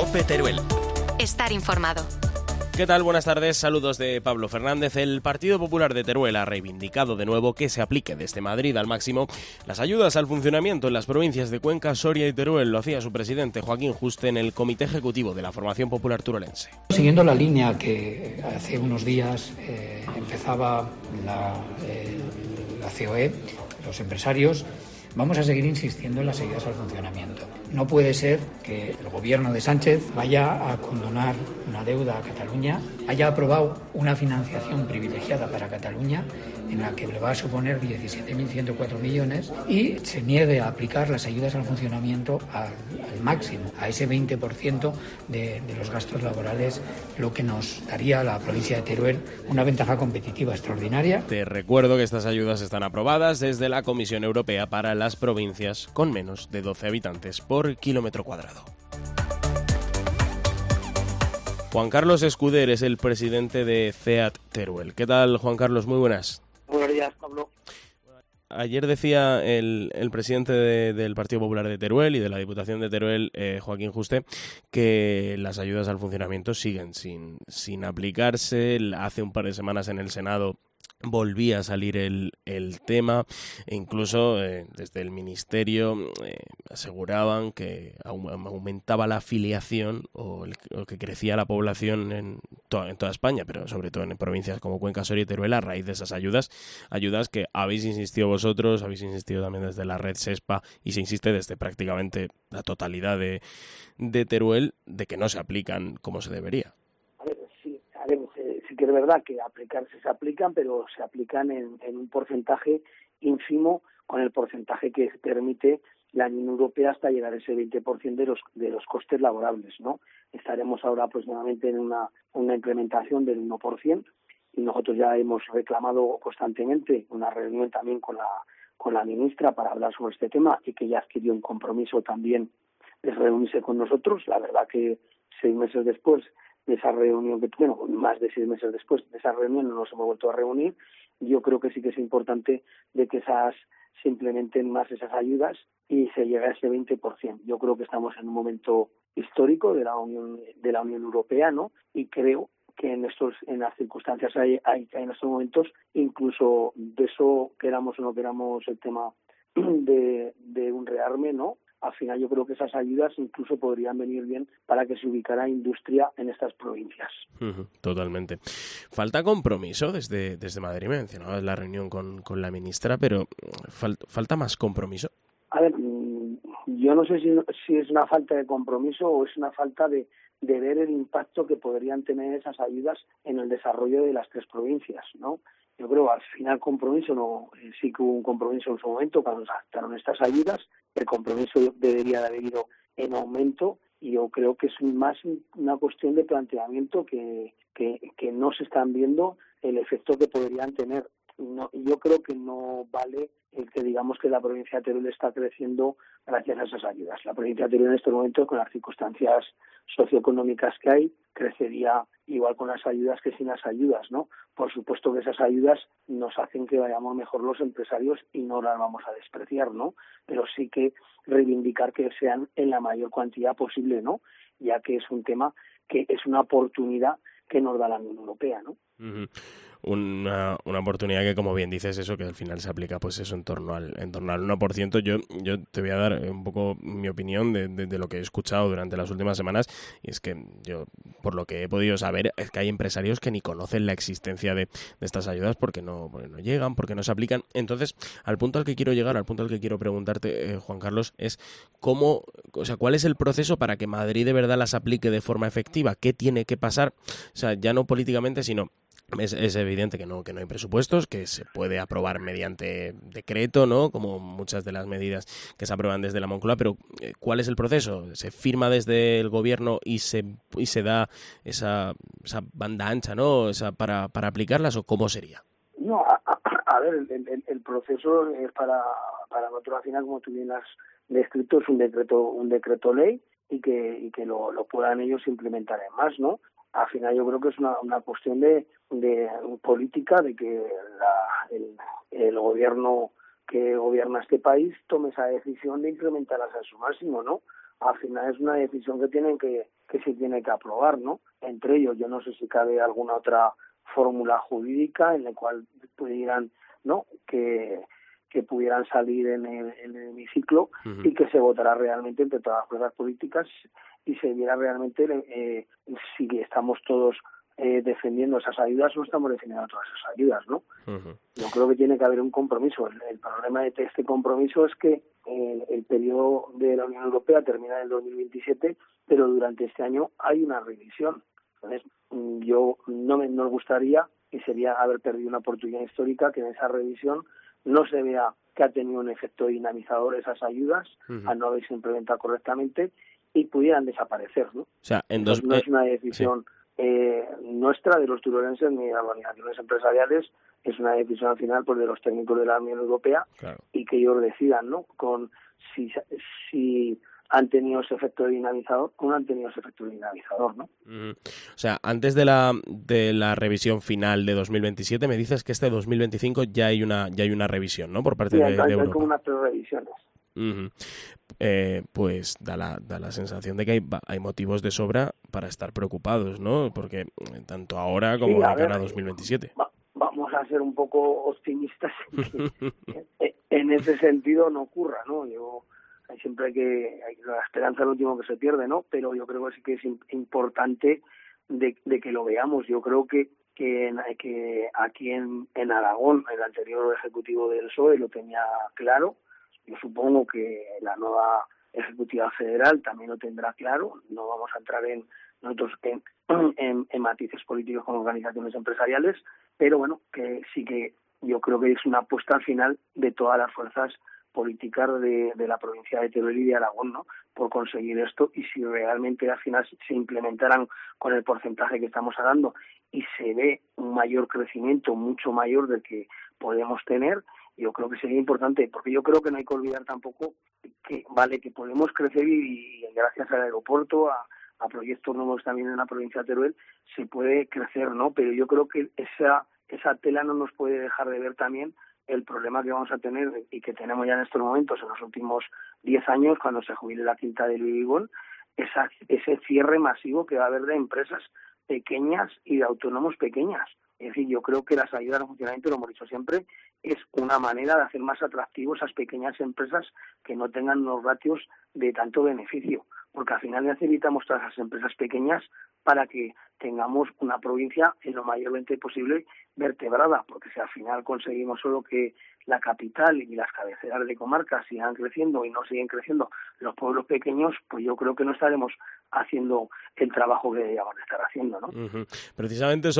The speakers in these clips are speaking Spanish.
COPE Teruel. Estar informado. ¿Qué tal? Buenas tardes, saludos de Pablo Fernández. El Partido Popular de Teruel ha reivindicado de nuevo que se aplique desde Madrid al máximo las ayudas al funcionamiento en las provincias de Cuenca, Soria y Teruel. Lo hacía su presidente Joaquín Juste en el Comité Ejecutivo de la Formación Popular Turolense. Siguiendo la línea que hace unos días empezaba la COE, los empresarios, vamos a seguir insistiendo en las ayudas al funcionamiento. No puede ser que el gobierno de Sánchez vaya a condonar una deuda a Cataluña, haya aprobado una financiación privilegiada para Cataluña en la que le va a suponer 17.104 millones y se niegue a aplicar las ayudas al funcionamiento al máximo, a ese 20% de los gastos laborales, lo que nos daría a la provincia de Teruel una ventaja competitiva extraordinaria. Te recuerdo que estas ayudas están aprobadas desde la Comisión Europea para las provincias con menos de 12 habitantes por kilómetro cuadrado. Juan Carlos Escuder es el presidente de CEAT Teruel. ¿Qué tal, Juan Carlos? Muy buenas. Buenos días, Pablo. Ayer decía el presidente del Partido Popular de Teruel y de la Diputación de Teruel, Joaquín Juste, que las ayudas al funcionamiento siguen sin aplicarse. Hace un par de semanas en el Senado volvía a salir el tema e incluso desde el Ministerio aseguraban que aumentaba la afiliación o que crecía la población en toda España, pero sobre todo en provincias como Cuenca, Soria y Teruel a raíz de esas ayudas que habéis insistido vosotros, habéis insistido también desde la red SESPA y se insiste desde prácticamente la totalidad de Teruel de que no se aplican como se debería. Sí que es verdad que aplicarse se aplican, pero se aplican en un porcentaje ínfimo con el porcentaje que permite la Unión Europea hasta llegar a ese 20% de los costes laborables, ¿no? Estaremos ahora aproximadamente en una implementación del 1% y nosotros ya hemos reclamado constantemente una reunión también con la ministra para hablar sobre este tema y que ya adquirió un compromiso también de reunirse con nosotros. La verdad que 6 meses después de esa reunión más de 6 meses después de esa reunión no nos hemos vuelto a reunir. Yo creo que sí que es importante de que se implementen más esas ayudas y se llegue a ese 20%. Yo creo que estamos en un momento histórico de la Unión Europea, ¿no? Y creo que en las circunstancias hay en estos momentos, incluso de eso queramos o no queramos el tema de un rearme, ¿no? Al final yo creo que esas ayudas incluso podrían venir bien para que se ubicara industria en estas provincias. Totalmente. Falta compromiso desde Madrid. Me mencionabas la reunión con la ministra, pero ¿falta más compromiso? A ver, yo no sé si es una falta de compromiso o es una falta de ver el impacto que podrían tener esas ayudas en el desarrollo de las 3 provincias, ¿no? Yo creo al final compromiso no, sí que hubo un compromiso en su momento cuando se adoptaron estas ayudas. El compromiso debería de haber ido en aumento y yo creo que es más una cuestión de planteamiento que no se están viendo el efecto que podrían tener. No, yo creo que no vale el que digamos que la provincia de Teruel está creciendo gracias a esas ayudas. La provincia de Teruel en estos momentos, con las circunstancias socioeconómicas que hay, crecería igual con las ayudas que sin las ayudas, ¿no? Por supuesto que esas ayudas nos hacen que vayamos mejor los empresarios y no las vamos a despreciar, ¿no? Pero sí que reivindicar que sean en la mayor cantidad posible, ¿no? Ya que es un tema que es una oportunidad que nos da la Unión Europea, ¿no? Uh-huh. Una oportunidad que, como bien dices, eso que al final se aplica pues eso en torno al 1%. Yo te voy a dar un poco mi opinión de lo que he escuchado durante las últimas semanas, y es que yo, por lo que he podido saber, es que hay empresarios que ni conocen la existencia de estas ayudas porque no llegan, porque no se aplican. Entonces, al punto al que quiero llegar, al punto al que quiero preguntarte, Juan Carlos, es ¿cuál es el proceso para que Madrid de verdad las aplique de forma efectiva? ¿Qué tiene que pasar? O sea, ya no políticamente, sino es evidente que no hay presupuestos, que se puede aprobar mediante decreto, ¿no? Como muchas de las medidas que se aprueban desde la Moncloa, pero ¿cuál es el proceso? ¿Se firma desde el gobierno y se da esa banda ancha, ¿no? Para aplicarlas, o cómo sería? No, a ver, el proceso es para nosotros al final, como tú bien has descrito, es un decreto ley y que lo puedan ellos implementar en más, ¿no? Al final yo creo que es una cuestión de política, de que el gobierno que gobierna este país tome esa decisión de incrementarlas a su máximo, ¿no? Al final es una decisión que tienen que se tiene que aprobar, ¿no? Entre ellos, yo no sé si cabe alguna otra fórmula jurídica en la cual pudieran, ¿no?, que pudieran salir en el hemiciclo y que se votara realmente entre todas las fuerzas políticas y se viera realmente si estamos todos defendiendo esas ayudas o estamos defendiendo todas esas ayudas, ¿no? Yo creo que tiene que haber un compromiso. El problema de este compromiso es que el periodo de la Unión Europea termina en el 2027, pero durante este año hay una revisión. Entonces, yo no me gustaría, y sería haber perdido una oportunidad histórica, que en esa revisión no se vea que ha tenido un efecto dinamizador esas ayudas, al no haberse implementado correctamente, y pudieran desaparecer, ¿no? O sea, no es una decisión nuestra, de los turolenses, ni de las organizaciones empresariales, es una decisión al final pues de los técnicos de la Unión Europea, claro, y que ellos decidan, ¿no?, con si han tenido ese efecto dinamizador o no han tenido ese efecto dinamizador, ¿no? O sea, antes de la revisión final de 2027, me dices que este 2025 ya hay una revisión, ¿no?, por parte de Europa. Hay como unas 3 revisiones. Pues da la sensación de que hay motivos de sobra para estar preocupados, ¿no? Porque tanto ahora como de cara a 2027. Vamos a ser un poco optimistas que en ese sentido no ocurra, ¿no? Siempre hay la esperanza, el último que se pierde, ¿no? Pero yo creo que sí que es importante de que lo veamos. Yo creo que aquí en Aragón, el anterior ejecutivo del PSOE lo tenía claro. Yo supongo que la nueva ejecutiva federal también lo tendrá claro. No vamos a entrar nosotros en matices políticos con organizaciones empresariales, pero bueno, que sí que yo creo que es una apuesta al final de todas las fuerzas políticas de la provincia de Teruel y de Aragón, ¿no?, por conseguir esto. Y si realmente al final se implementaran con el porcentaje que estamos hablando y se ve un mayor crecimiento, mucho mayor del que podemos tener, yo creo que sería importante, porque yo creo que no hay que olvidar tampoco que podemos crecer y gracias al aeropuerto, a proyectos nuevos también en la provincia de Teruel, se puede crecer, ¿no? Pero yo creo que esa tela no nos puede dejar de ver también el problema que vamos a tener y que tenemos ya en estos momentos, en los últimos 10 años, cuando se jubile la quinta de Luis, ese cierre masivo que va a haber de empresas pequeñas y de autónomos pequeñas. Es decir, yo creo que las ayudas al funcionamiento, lo hemos dicho siempre, es una manera de hacer más atractivos esas pequeñas empresas que no tengan unos ratios de tanto beneficio, porque al final necesitamos todas esas empresas pequeñas para que tengamos una provincia en lo mayormente posible vertebrada, porque si al final conseguimos solo que la capital y las cabeceras de comarcas sigan creciendo y no siguen creciendo los pueblos pequeños, pues yo creo que no estaremos haciendo el trabajo que deberíamos de estar haciendo, ¿no? Precisamente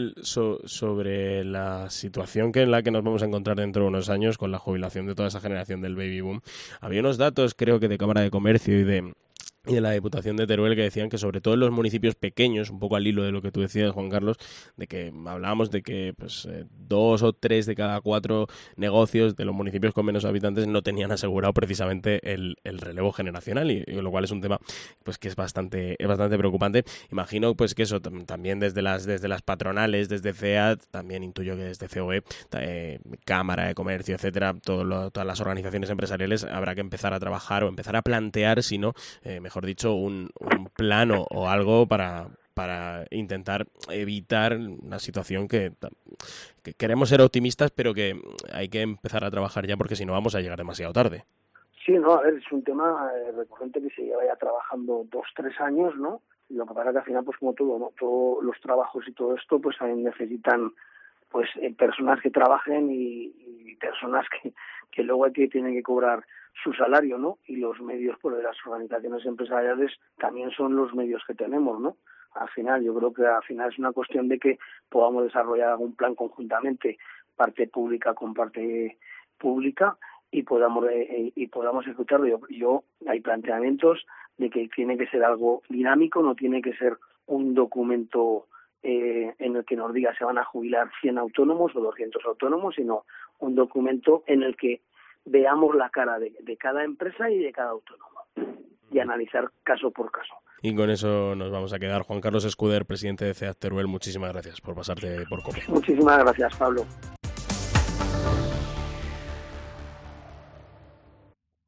sobre la situación en la que nos vamos a encontrar dentro de unos años con la jubilación de toda esa generación del baby boom, había unos datos, creo que de Cámara de Comercio y de la Diputación de Teruel, que decían que sobre todo en los municipios pequeños, un poco al hilo de lo que tú decías, Juan Carlos, de que hablábamos de que 2 o 3 de cada 4 negocios de los municipios con menos habitantes no tenían asegurado precisamente el relevo generacional, y lo cual es un tema pues que es bastante preocupante. Imagino pues que eso también desde las patronales, desde CEAT, también intuyo que desde COE, Cámara de Comercio, etcétera, todas las organizaciones empresariales habrá que empezar a trabajar o empezar a plantear, si no, mejor dicho, un plano o algo para intentar evitar una situación que queremos ser optimistas, pero que hay que empezar a trabajar ya, porque si no vamos a llegar demasiado tarde. Sí, no, a ver, es un tema recurrente que se lleva ya trabajando 2-3 años, ¿no? Lo que pasa es que al final, pues como todo, ¿no?, todos los trabajos y todo esto, pues también necesitan pues personas que trabajen y personas que luego tienen que cobrar su salario, ¿no? Y los medios pues de las organizaciones empresariales también son los medios que tenemos, ¿no? Al final, yo creo que al final es una cuestión de que podamos desarrollar algún plan conjuntamente, parte pública con parte pública, y podamos ejecutarlo. Yo hay planteamientos de que tiene que ser algo dinámico, no tiene que ser un documento en el que nos diga se van a jubilar 100 autónomos o 200 autónomos, sino un documento en el que veamos la cara de cada empresa y de cada autónomo y analizar caso por caso. Y con eso nos vamos a quedar. Juan Carlos Escuder, presidente de CEAT Teruel, muchísimas gracias por pasarte por COPE. Muchísimas gracias, Pablo.